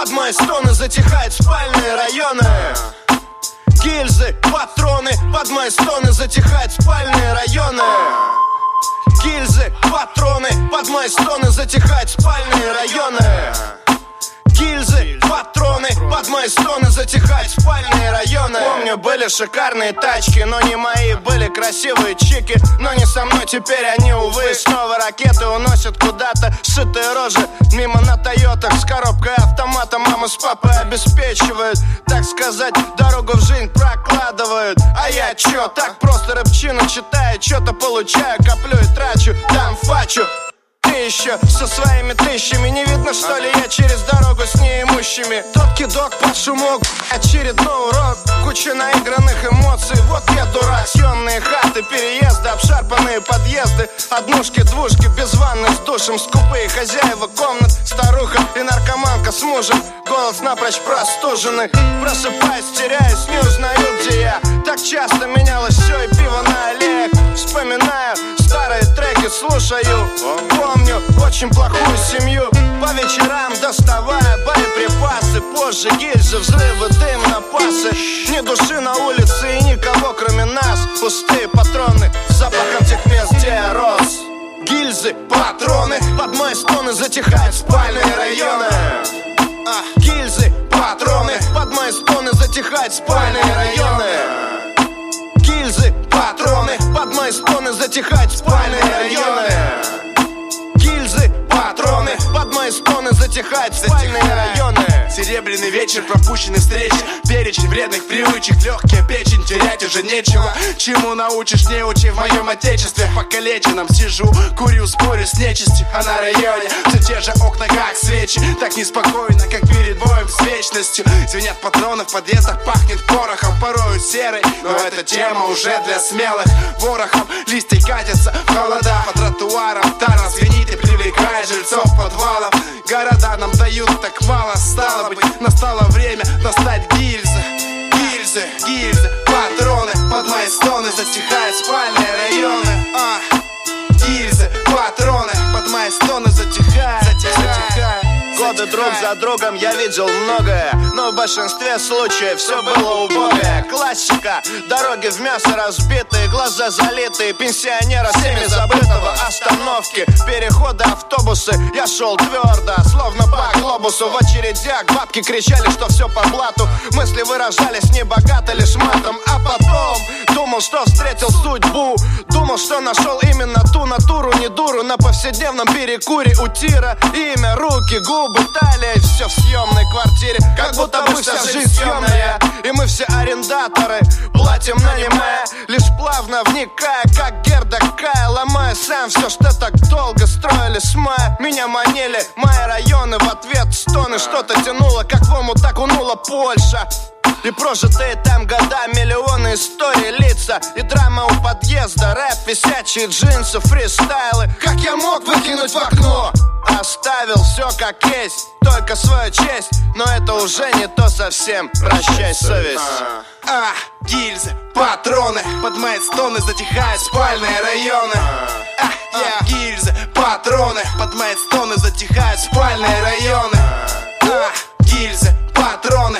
под мои стоны затихают спальные районы. Гильзы, патроны, под мои стоны затихают спальные районы. Гильзы, патроны, под мои стоны затихают спальные районы. Гильзы, патроны, под мои стоны затихают спальные районы. Помню, были шикарные тачки, но не мои. Были красивые чики, но не со мной. Теперь они, увы, снова ракеты уносят куда-то сшитые рожи мимо на Тойотах с коробкой автомата. Мама с папой обеспечивают, так сказать, дорогу в жизнь прокладывают. А я чё, так просто рэпчину читаю, чё-то получаю, коплю и трачу, там фачу. Ты еще со своими тысячами, не видно, что ли, я через дорогу с неимущими. Тот кидок под шумок, очередной урок, куча наигранных эмоций. Вот я дурак, съемные хаты, переезды, обшарпанные подъезды, однушки, двушки, без ванны с душем, скупые хозяева комнат, старуха и наркоманка с мужем. Голос напрочь простуженный, просыпаюсь, теряюсь, не узнаю, где я. Так часто менялось все, и пиво на аллеях. Вспоминаю старые треки, слушаю, помню очень плохую семью. По вечерам доставая боеприпасы, позже гильзы, взрывы, дым на пасы. Ни души на улице и никого кроме нас. Пустые патроны с запахом тех мест, где я рос. Гильзы, патроны, под мои стоны затихают спальные районы. Гильзы, патроны, под мои стоны затихают спальные районы. Гильзы, патроны, под мои стоны затихают спальные районы. Гильзы, патроны, под мои стоны затихают спальные районы. Серебряный вечер, пропущенные встречи, перечень вредных привычек, легкая печень, терять уже нечего. Чему научишь, не учи в моем отечестве. Покалеченном сижу, курю, спорю с нечистью. А на районе все те же окна, как свечи. Так неспокойно, как перед боем с вечностью. Звенят патроны в подъездах, пахнет порохом, порою серый. Но эта тема уже для смелых. Ворохом листья катятся в холода. По тротуарам таран звенит и привлекает жильцов подвалов. Города нам дают так мало, стало быть, настало время достать гильзы. Гильзы, гильзы, патроны, под мои стоны затихают спальные районы. Гильзы, патроны, под мои стоны затихают. Годы друг за другом я видел многое, но в большинстве случаев все было убогое. Классика, дороги в мясо разбитые, глаза залитые, пенсионера всеми забытого. Остановки, переходы, автобусы, я шел твердо, словно по глобусу. В очередях бабки кричали, что все по блату. Мысли выражались не богато, лишь матом. А потом думал, что встретил судьбу. Думал, что нашел именно ту натуру, не дуру. На повседневном перекуре у тира имя, руки, губы, талия, и все в съемной квартире. Как будто бы вся жизнь съемная, и мы все арендаторы, платим нанимая, лишь плавно вникая, как Герда Кая. Ломая сам все, что так долго строили с мая. Меня манили мои районы, в ответ стоны. Что-то тянуло, как в омут окунула Польша. И прожитые там года, миллионы историй, лица и драма у подъезда. Рэп, висячие джинсы, фристайлы. Как я мог выкинуть в окно? Оставил все как есть, только свою честь. Но это уже не то совсем, прощай, совесть. Гильзы, патроны, под мои стоны затихают спальные районы. Гильзы, патроны, под мои стоны затихают спальные районы. Гильзы, патроны,